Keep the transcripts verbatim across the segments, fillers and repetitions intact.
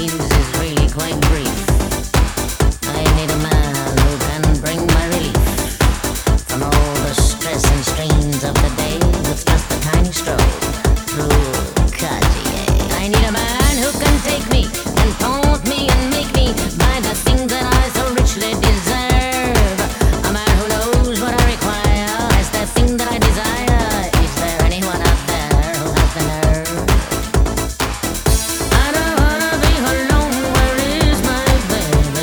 lives is really quite brief. I need a man who can bring my relief from all the stress and strains of the day with just a tiny stroll through Cartier. I need a man who can take me and taunt me and make me buy the things that I so richly deserve. A man who knows what I require is the thing that I desire. Is there anyone out there who has the nerve? I don't wanna be alone. Where is my baby?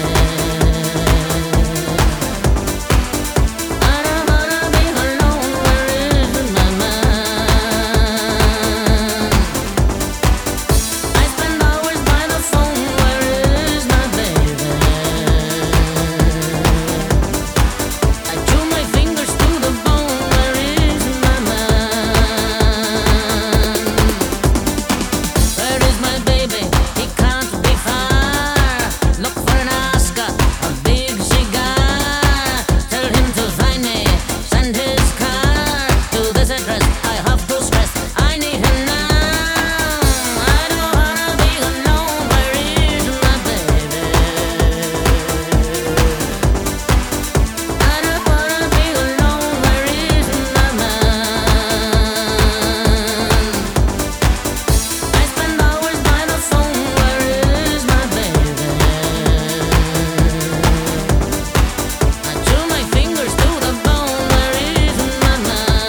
I don't wanna be alone. Where is my man? I spend hours by the phone. Where is my baby? I chew my fingers to the bone. Where is my man? Where is my baby? He can't be far. Look for an Oscar, a big cigar. Tell him to find me. Send his car to this address. I have to stress, I need him now. I don't wanna be alone. Where is my baby? I don't wanna be alone. Where is my man? I spend hours by the phone. Where is my baby? I chew my fingers to the bone. Where is my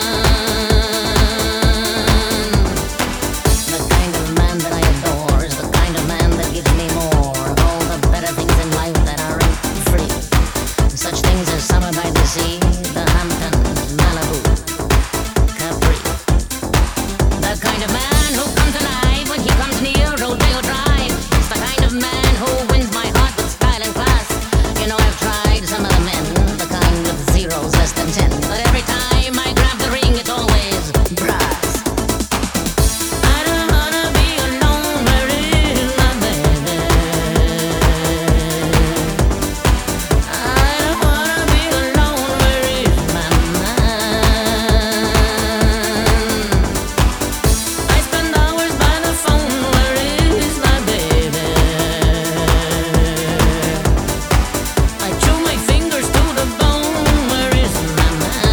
man? The kind of man that I adore is the kind of man that gives me more of all the better things in life that aren't free. Such things as summer by the sea, the Hamptons, Malibu, Capri. The kind of man who comes alive when he comes near Rodeo Drive. It's the kind of man who wins my heart with style and class. You know, I've tried some of the men, the kind with zeros less than ten. But every time I grab the ring, it's always brass. I don't wanna be alone. Where is my baby? I don't wanna be alone. Where is my man? I spend hours by the phone. Where is my baby? I chew my fingers to the bone. Where is my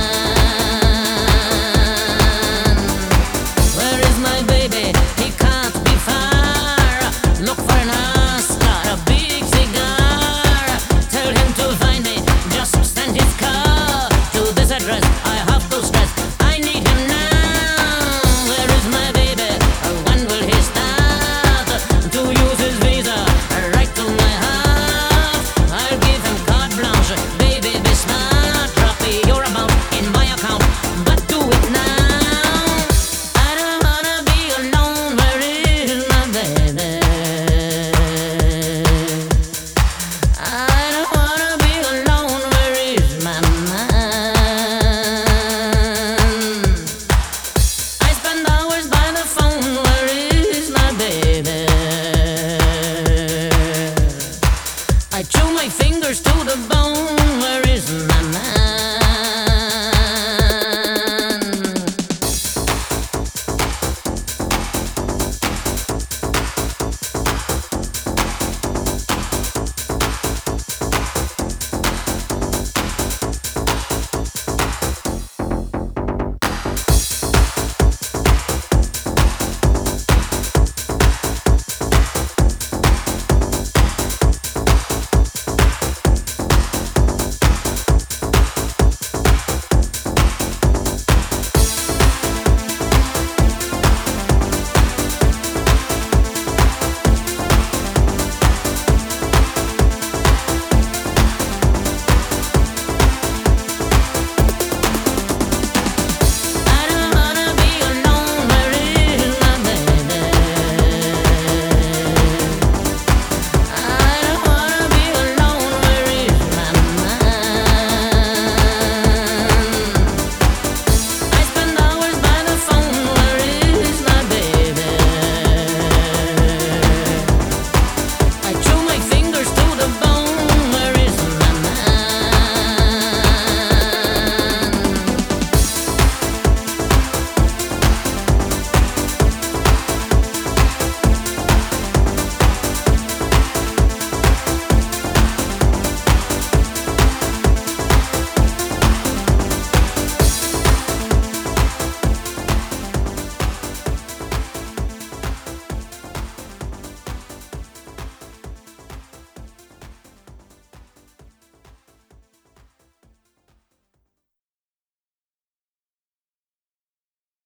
man? Where is my baby? He can't be far. Look for an Oscar, a big cigar. Tell him to find me. Just send his car to this address. I have to stress, I need him now. Where is my baby? When will he start to use his visa right to my house? I'll give him carte blanche. Baby, be smart. Drop me your amount in my account, but do it now. I don't wanna be alone. Where is my baby? I don't wanna be alone. Where is my man? I spend hours by the phone. Where is my baby? I chew my fingers to the bone.